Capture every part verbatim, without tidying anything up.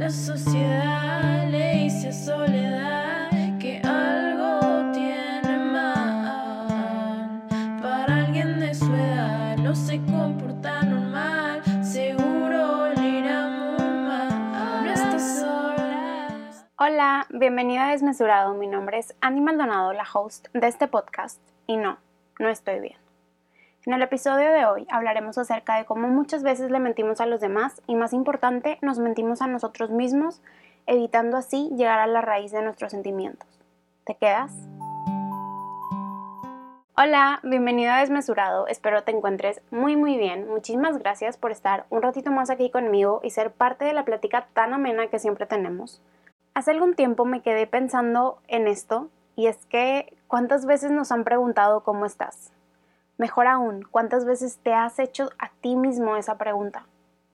La sociedad le dice a Soledad que algo tiene mal. Para alguien de su edad no se comporta normal. Seguro le irá muy mal. No está sola. Hola, bienvenida a Desmesurado. Mi nombre es Andy Maldonado, la host de este podcast. Y no, no estoy bien. En el episodio de hoy hablaremos acerca de cómo muchas veces le mentimos a los demás y, más importante, nos mentimos a nosotros mismos, evitando así llegar a la raíz de nuestros sentimientos. ¿Te quedas? Hola, bienvenido a Desmesurado. Espero te encuentres muy muy bien. Muchísimas gracias por estar un ratito más aquí conmigo y ser parte de la plática tan amena que siempre tenemos. Hace algún tiempo me quedé pensando en esto, y es que ¿cuántas veces nos han preguntado cómo estás? Mejor aún, ¿cuántas veces te has hecho a ti mismo esa pregunta?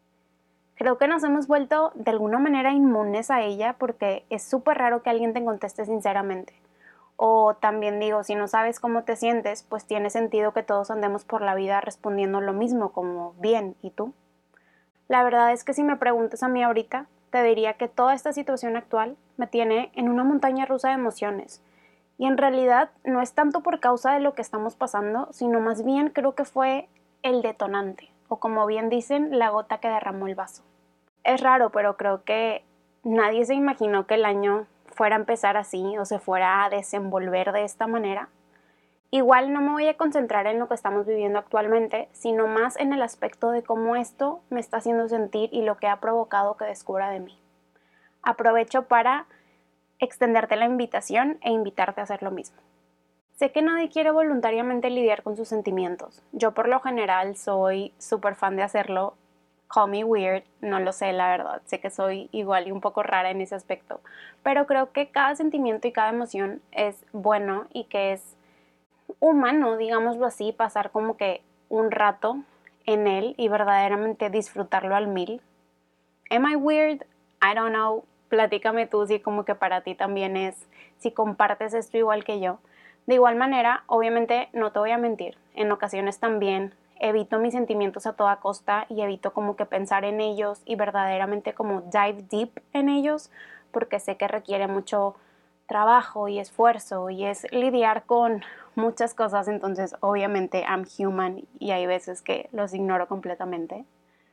Creo que nos hemos vuelto de alguna manera inmunes a ella porque es súper raro que alguien te conteste sinceramente. O también digo, si no sabes cómo te sientes, pues tiene sentido que todos andemos por la vida respondiendo lo mismo, como bien, ¿y tú? La verdad es que si me preguntas a mí ahorita, te diría que toda esta situación actual me tiene en una montaña rusa de emociones. Y en realidad no es tanto por causa de lo que estamos pasando, sino más bien creo que fue el detonante, o como bien dicen, la gota que derramó el vaso. Es raro, pero creo que nadie se imaginó que el año fuera a empezar así o se fuera a desenvolver de esta manera. Igual no me voy a concentrar en lo que estamos viviendo actualmente, sino más en el aspecto de cómo esto me está haciendo sentir y lo que ha provocado que descubra de mí. Aprovecho para extenderte la invitación e invitarte a hacer lo mismo. Sé que nadie quiere voluntariamente lidiar con sus sentimientos. Yo por lo general soy súper fan de hacerlo. Call me weird, no lo sé la verdad. Sé que soy igual y un poco rara en ese aspecto. Pero creo que cada sentimiento y cada emoción es bueno y que es humano, digámoslo así, pasar como que un rato en él y verdaderamente disfrutarlo al mil. Am I weird? I don't know. Platícame tú si como que para ti también es, si compartes esto igual que yo. De igual manera, obviamente no te voy a mentir, en ocasiones también evito mis sentimientos a toda costa y evito como que pensar en ellos y verdaderamente como dive deep en ellos, porque sé que requiere mucho trabajo y esfuerzo y es lidiar con muchas cosas, entonces obviamente I'm human y hay veces que los ignoro completamente.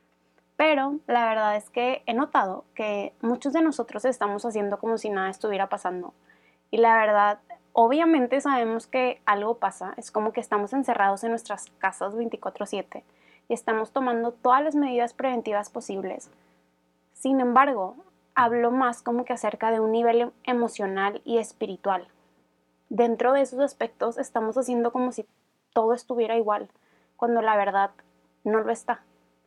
Pero la verdad es que he notado que muchos de nosotros estamos haciendo como si nada estuviera pasando. Y la verdad, obviamente sabemos que algo pasa. Es como que estamos encerrados en nuestras casas veinticuatro siete y estamos tomando todas las medidas preventivas posibles. Sin embargo, hablo más como que acerca de un nivel emocional y espiritual. Dentro de esos aspectos estamos haciendo como si todo estuviera igual, cuando la verdad no lo está.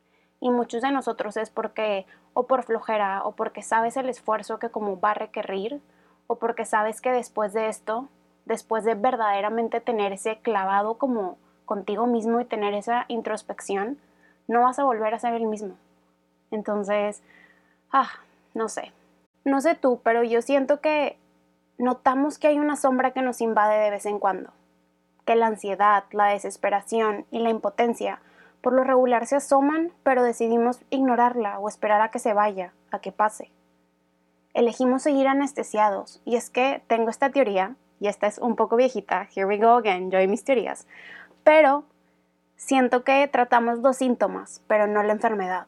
Y muchos de nosotros es porque, o por flojera, o porque sabes el esfuerzo que como va a requerir, o porque sabes que después de esto, después de verdaderamente tener ese clavado como contigo mismo y tener esa introspección, no vas a volver a ser el mismo. Entonces, ah, no sé. No sé tú, pero yo siento que notamos que hay una sombra que nos invade de vez en cuando. Que la ansiedad, la desesperación y la impotencia por lo regular se asoman, pero decidimos ignorarla o esperar a que se vaya, a que pase. Elegimos seguir anestesiados, y es que tengo esta teoría, y esta es un poco viejita, here we go again, yo y mis teorías, pero siento que tratamos los síntomas, pero no la enfermedad.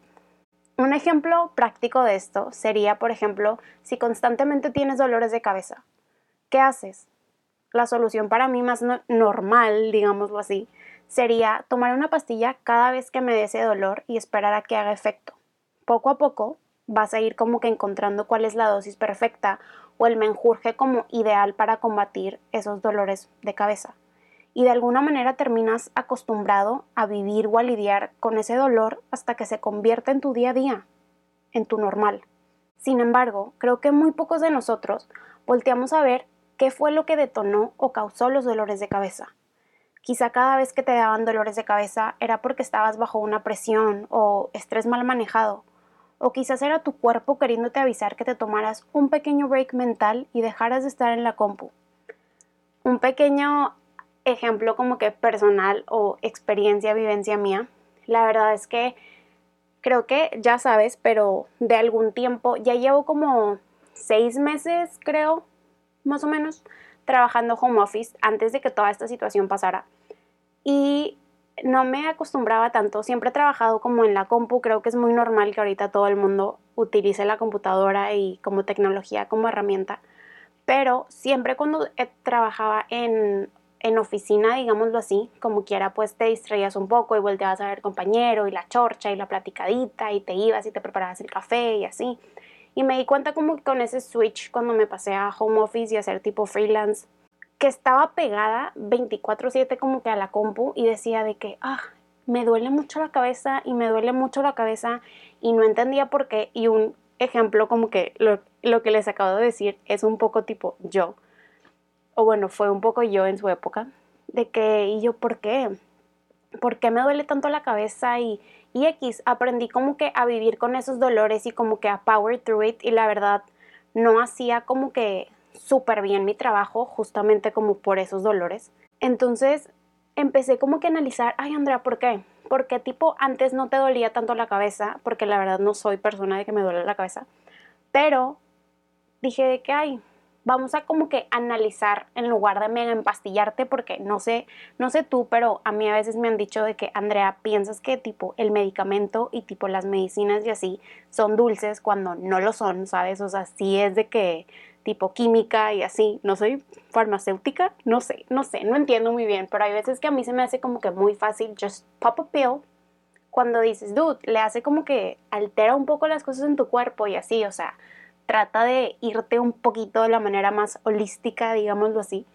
Un ejemplo práctico de esto sería, por ejemplo, si constantemente tienes dolores de cabeza. ¿Qué haces? La solución para mí más no- normal, digámoslo así, sería tomar una pastilla cada vez que me dé ese dolor y esperar a que haga efecto. Poco a poco vas a ir como que encontrando cuál es la dosis perfecta o el menjurje como ideal para combatir esos dolores de cabeza. Y de alguna manera terminas acostumbrado a vivir o a lidiar con ese dolor hasta que se convierte en tu día a día, en tu normal. Sin embargo, creo que muy pocos de nosotros volteamos a ver qué fue lo que detonó o causó los dolores de cabeza. Quizá cada vez que te daban dolores de cabeza era porque estabas bajo una presión o estrés mal manejado, o quizás era tu cuerpo queriéndote avisar que te tomaras un pequeño break mental y dejaras de estar en la compu. Un pequeño ejemplo como que personal o experiencia, vivencia mía, la verdad es que Creo que ya sabes, pero de algún tiempo, ya llevo como seis meses, creo, más o menos, trabajando home office antes de que toda esta situación pasara. Y no me acostumbraba tanto, siempre he trabajado como en la compu, creo que es muy normal que ahorita todo el mundo utilice la computadora y como tecnología como herramienta, pero siempre cuando eh, trabajaba en, en oficina, digámoslo así, como quiera, pues te distraías un poco y volteabas a ver compañero y la chorcha y la platicadita y te ibas y te preparabas el café y así. Y me di cuenta como que con ese switch cuando me pasé a home office y a hacer tipo freelance, que estaba pegada veinticuatro siete como que a la compu y decía de que, ah, me duele mucho la cabeza y me duele mucho la cabeza y no entendía por qué. Y un ejemplo como que lo, lo que les acabo de decir es un poco tipo yo, o bueno, fue un poco yo en su época, de que, y yo, ¿por qué? ¿Por qué me duele tanto la cabeza? Y, y X, aprendí como que a vivir con esos dolores y como que a power through it y la verdad no hacía como que súper bien mi trabajo justamente como por esos dolores. Entonces empecé como que a analizar, ay Andrea, ¿por qué? ¿Por qué tipo antes no te dolía tanto la cabeza? Porque la verdad no soy persona de que me duele la cabeza. Pero dije de que, ay, vamos a como que analizar en lugar de mega empastillarte, porque no sé, no sé tú, pero a mí a veces me han dicho de que, Andrea, piensas que tipo el medicamento y tipo las medicinas y así son dulces cuando no lo son, ¿sabes? O sea, sí es de que tipo química y así, no soy farmacéutica, no sé, no sé, no entiendo muy bien, pero hay veces que a mí se me hace como que muy fácil just pop a pill cuando dices, dude, le hace como que altera un poco las cosas en tu cuerpo y así, o sea, trata de irte un poquito de la manera más holística, digámoslo así.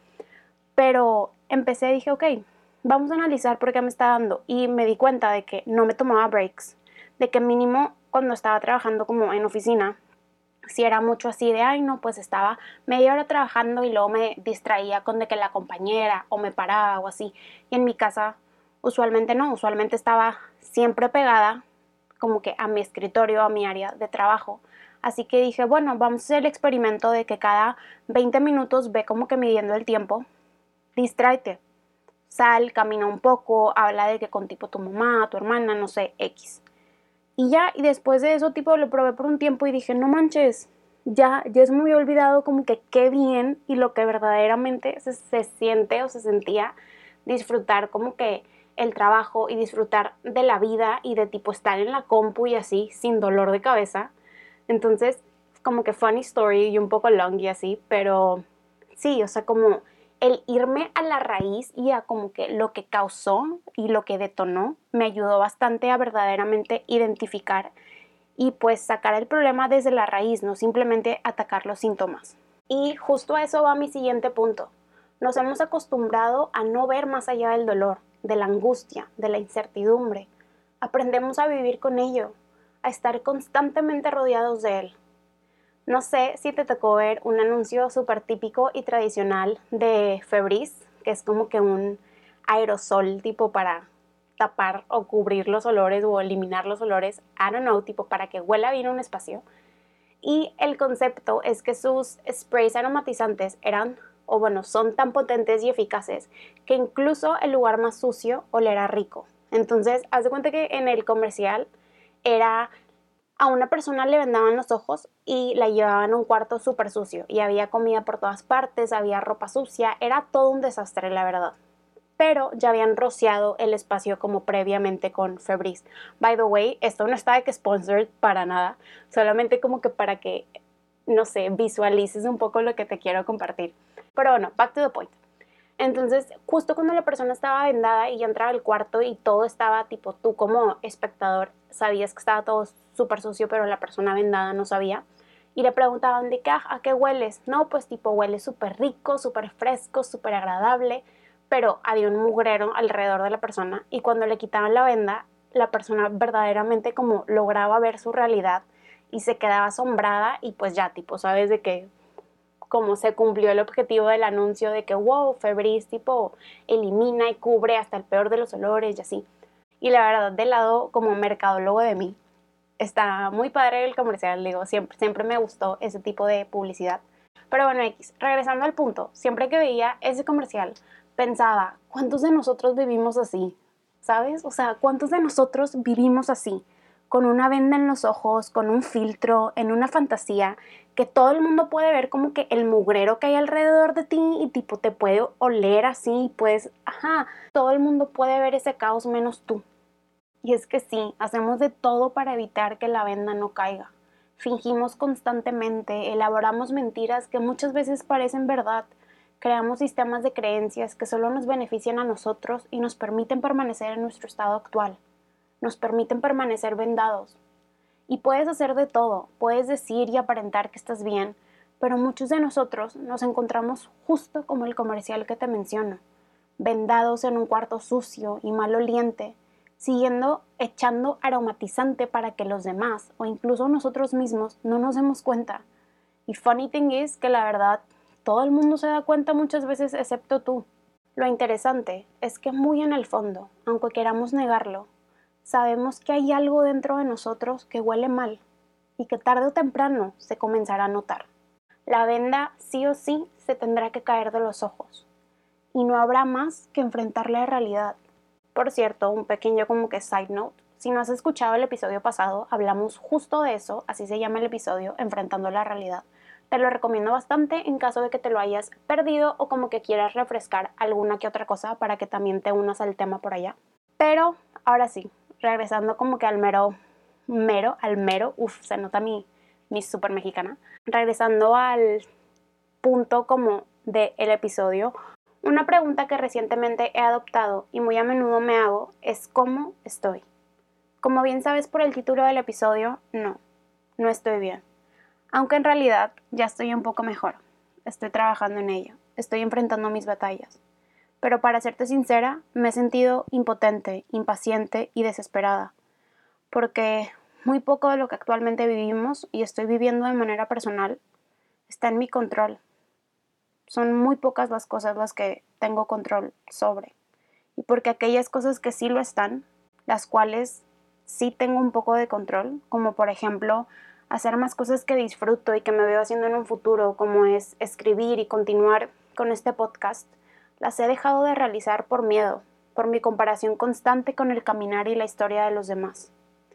Pero empecé y dije, ok, vamos a analizar por qué me está dando. Y me di cuenta de que no me tomaba breaks, de que mínimo cuando estaba trabajando como en oficina, si era mucho así de, ay no, pues estaba media hora trabajando y luego me distraía con de que la compañera o me paraba o así. Y en mi casa usualmente no, usualmente estaba siempre pegada como que a mi escritorio, a mi área de trabajo. Así que dije, bueno, vamos a hacer el experimento de que cada veinte minutos ve como que midiendo el tiempo, distráete, sal, camina un poco, habla de que con tipo tu mamá, tu hermana, no sé, X. Y ya, y después de eso, tipo, lo probé por un tiempo y dije, no manches, ya, ya es muy olvidado como que qué bien y lo que verdaderamente se, se siente o se sentía disfrutar como que el trabajo y disfrutar de la vida y de tipo estar en la compu y así, sin dolor de cabeza. Entonces, como que funny story y un poco long y así, pero sí, o sea, como el irme a la raíz y a como que lo que causó y lo que detonó me ayudó bastante a verdaderamente identificar y pues sacar el problema desde la raíz, no simplemente atacar los síntomas. Y justo a eso va mi siguiente punto. Nos hemos acostumbrado a no ver más allá del dolor, de la angustia, de la incertidumbre. Aprendemos a vivir con ello, a estar constantemente rodeados de él. No sé si te tocó ver un anuncio súper típico y tradicional de Febreze, que es como que un aerosol tipo para tapar o cubrir los olores o eliminar los olores, I don't know, tipo para que huela bien un espacio. Y el concepto es que sus sprays aromatizantes eran, o bueno, son tan potentes y eficaces que incluso el lugar más sucio olerá rico. Entonces, haz de cuenta que en el comercial era a una persona le vendaban los ojos y la llevaban a un cuarto súper sucio y había comida por todas partes, había ropa sucia, era todo un desastre, la verdad. Pero ya habían rociado el espacio como previamente con Febreze. By the way, esto no está de que sponsored para nada, solamente como que para que, no sé, visualices un poco lo que te quiero compartir. Pero bueno, back to the point. Entonces, justo cuando la persona estaba vendada y ya entraba al cuarto y todo estaba tipo, tú como espectador sabías que estaba todo súper sucio, pero la persona vendada no sabía. Y le preguntaban de qué, ¿a qué hueles? No, pues tipo huele súper rico, súper fresco, súper agradable, pero había un mugrero alrededor de la persona y cuando le quitaban la venda, la persona verdaderamente como lograba ver su realidad y se quedaba asombrada y pues ya tipo, sabes de que como se cumplió el objetivo del anuncio de que, wow, Febreze tipo elimina y cubre hasta el peor de los olores y así. Y la verdad, del lado como mercadólogo de mí, está muy padre el comercial, digo, siempre, siempre me gustó ese tipo de publicidad. Pero bueno, X, regresando al punto, siempre que veía ese comercial, pensaba, ¿cuántos de nosotros vivimos así? ¿Sabes? O sea, ¿cuántos de nosotros vivimos así? con una venda en los ojos, con un filtro, en una fantasía, que todo el mundo puede ver como que el mugrero que hay alrededor de ti y tipo te puede oler así, pues, ajá, todo el mundo puede ver ese caos menos tú. Y es que sí, hacemos de todo para evitar que la venda no caiga. Fingimos constantemente, elaboramos mentiras que muchas veces parecen verdad, creamos sistemas de creencias que solo nos benefician a nosotros y nos permiten permanecer en nuestro estado actual, nos permiten permanecer vendados. Y puedes hacer de todo, puedes decir y aparentar que estás bien, pero muchos de nosotros nos encontramos justo como el comercial que te menciono, vendados en un cuarto sucio y maloliente, siguiendo echando aromatizante para que los demás o incluso nosotros mismos no nos demos cuenta. Y funny thing is que la verdad, todo el mundo se da cuenta muchas veces excepto tú. Lo interesante es que muy en el fondo, aunque queramos negarlo, sabemos que hay algo dentro de nosotros que huele mal y que tarde o temprano se comenzará a notar. La venda sí o sí se tendrá que caer de los ojos y no habrá más que enfrentar la realidad. Por cierto, un pequeño como que side note, si no has escuchado el episodio pasado, hablamos justo de eso, así se llama el episodio, Enfrentando la Realidad. Te lo recomiendo bastante en caso de que te lo hayas perdido o como que quieras refrescar alguna que otra cosa para que también te unas al tema por allá. Pero ahora sí, regresando como que al mero, mero, al mero, uff, se nota mi, mi súper mexicana. Regresando al punto como del episodio, una pregunta que recientemente he adoptado y muy a menudo me hago es ¿cómo estoy? Como bien sabes por el título del episodio, no, no estoy bien. Aunque en realidad ya estoy un poco mejor. Estoy trabajando en ello, estoy enfrentando mis batallas. Pero para serte sincera, me he sentido impotente, impaciente y desesperada, porque muy poco de lo que actualmente vivimos y estoy viviendo de manera personal está en mi control. Son muy pocas las cosas las que tengo control sobre, y porque aquellas cosas que sí lo están, las cuales sí tengo un poco de control, como por ejemplo hacer más cosas que disfruto y que me veo haciendo en un futuro, como es escribir y continuar con este podcast, las he dejado de realizar por miedo, por mi comparación constante con el caminar y la historia de los demás.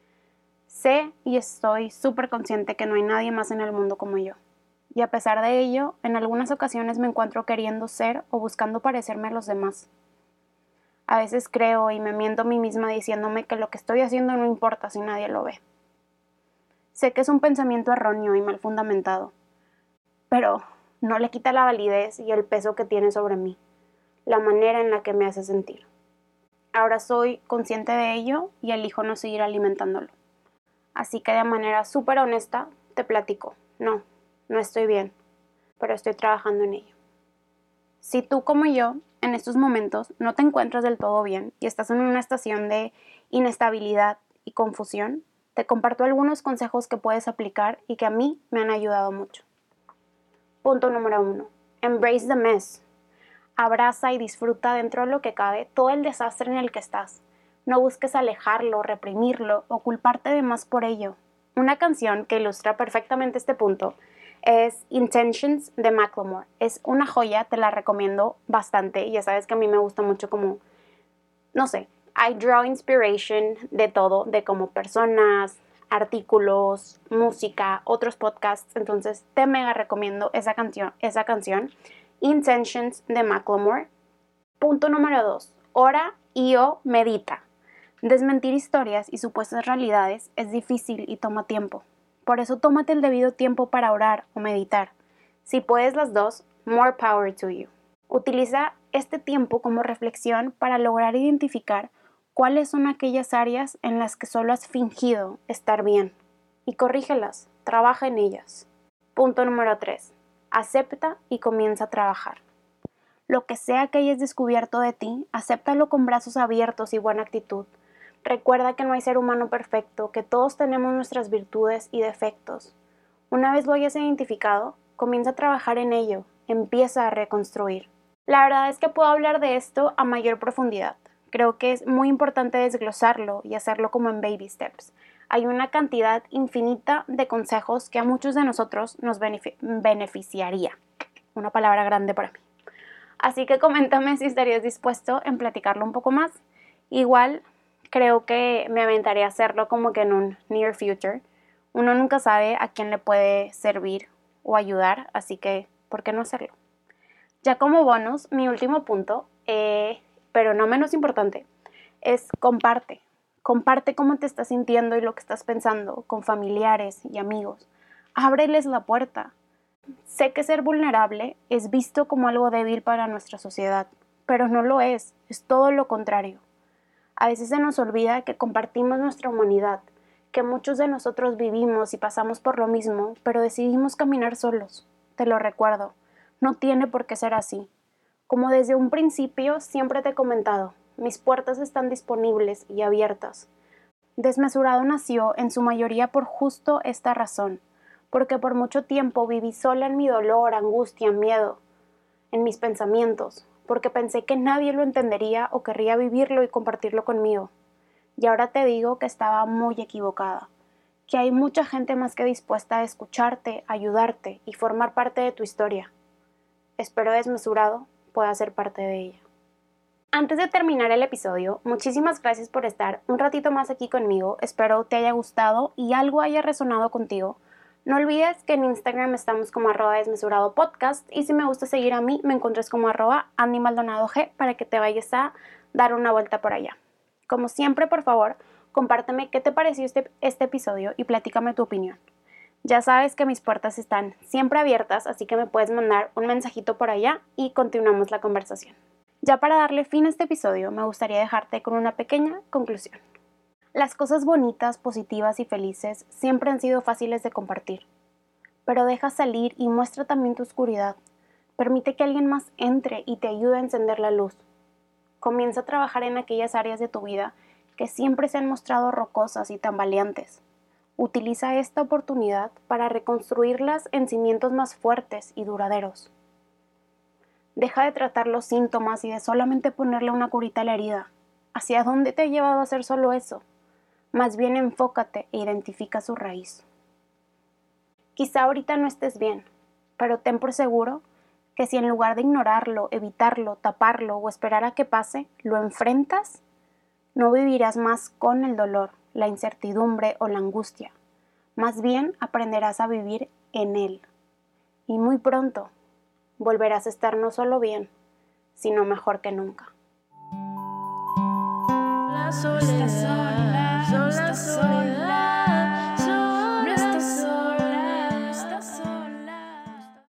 Sé y estoy súper consciente que no hay nadie más en el mundo como yo. Y a pesar de ello, en algunas ocasiones me encuentro queriendo ser o buscando parecerme a los demás. A veces creo y me miento a mí misma diciéndome que lo que estoy haciendo no importa si nadie lo ve. Sé que es un pensamiento erróneo y mal fundamentado, pero no le quita la validez y el peso que tiene sobre mí, la manera en la que me hace sentir. Ahora soy consciente de ello y elijo no seguir alimentándolo. Así que de manera súper honesta te platico, no, no estoy bien, pero estoy trabajando en ello. Si tú como yo en estos momentos no te encuentras del todo bien y estás en una estación de inestabilidad y confusión, te comparto algunos consejos que puedes aplicar y que a mí me han ayudado mucho. Punto número uno. Embrace the mess. Abraza y disfruta dentro de lo que cabe todo el desastre en el que estás. No busques alejarlo, reprimirlo o culparte de más por ello. Una canción que ilustra perfectamente este punto es Intentions de Macklemore. Es una joya, te la recomiendo bastante. Ya sabes que a mí me gusta mucho como, no sé, I draw inspiration de todo, de como personas, artículos, música, otros podcasts. Entonces te mega recomiendo esa canción, esa canción. Intentions de Macklemore. Punto número dos. Ora y o medita. Desmentir historias y supuestas realidades es difícil y toma tiempo. Por eso tómate el debido tiempo para orar o meditar. Si puedes las dos, more power to you. Utiliza este tiempo como reflexión para lograr identificar cuáles son aquellas áreas en las que solo has fingido estar bien y corrígelas, trabaja en ellas. Punto número tres. Acepta y comienza a trabajar. Lo que sea que hayas descubierto de ti, acéptalo con brazos abiertos y buena actitud. Recuerda que no hay ser humano perfecto, que todos tenemos nuestras virtudes y defectos. Una vez lo hayas identificado, comienza a trabajar en ello, empieza a reconstruir. La verdad es que puedo hablar de esto a mayor profundidad. Creo que es muy importante desglosarlo y hacerlo como en baby steps. Hay una cantidad infinita de consejos que a muchos de nosotros nos benefic- beneficiaría. Una palabra grande para mí. Así que coméntame si estarías dispuesto en platicarlo un poco más. Igual, creo que me aventaría a hacerlo como que en un near future. Uno nunca sabe a quién le puede servir o ayudar, así que ¿por qué no hacerlo? Ya como bonus, mi último punto, eh, pero no menos importante, es comparte. Comparte cómo te estás sintiendo y lo que estás pensando con familiares y amigos. Ábreles la puerta. Sé que ser vulnerable es visto como algo débil para nuestra sociedad, pero no lo es, es todo lo contrario. A veces se nos olvida que compartimos nuestra humanidad, que muchos de nosotros vivimos y pasamos por lo mismo, pero decidimos caminar solos. Te lo recuerdo, no tiene por qué ser así. Como desde un principio siempre te he comentado, mis puertas están disponibles y abiertas. Desmesurado nació en su mayoría por justo esta razón, porque por mucho tiempo viví sola en mi dolor, angustia, miedo, en mis pensamientos, porque pensé que nadie lo entendería o querría vivirlo y compartirlo conmigo. Y ahora te digo que estaba muy equivocada, que hay mucha gente más que dispuesta a escucharte, ayudarte y formar parte de tu historia. Espero Desmesurado pueda ser parte de ella. Antes de terminar el episodio, muchísimas gracias por estar un ratito más aquí conmigo. Espero te haya gustado y algo haya resonado contigo. No olvides que en Instagram estamos como arroba desmesurado podcast y si me gusta seguir a mí, me encuentras como arroba Andy Maldonado G para que te vayas a dar una vuelta por allá. Como siempre, por favor, compárteme qué te pareció este, este episodio y platícame tu opinión. Ya sabes que mis puertas están siempre abiertas, así que me puedes mandar un mensajito por allá y continuamos la conversación. Ya para darle fin a este episodio, me gustaría dejarte con una pequeña conclusión. Las cosas bonitas, positivas y felices siempre han sido fáciles de compartir. Pero deja salir y muestra también tu oscuridad. Permite que alguien más entre y te ayude a encender la luz. Comienza a trabajar en aquellas áreas de tu vida que siempre se han mostrado rocosas y tambaleantes. Utiliza esta oportunidad para reconstruirlas en cimientos más fuertes y duraderos. Deja de tratar los síntomas y de solamente ponerle una curita a la herida. ¿Hacia dónde te ha llevado a hacer solo eso? Más bien enfócate e identifica su raíz. Quizá ahorita no estés bien, pero ten por seguro que si en lugar de ignorarlo, evitarlo, taparlo o esperar a que pase, lo enfrentas, no vivirás más con el dolor, la incertidumbre o la angustia. Más bien aprenderás a vivir en él. Y muy pronto volverás a estar no solo bien, sino mejor que nunca. La soledad, sola, soledad.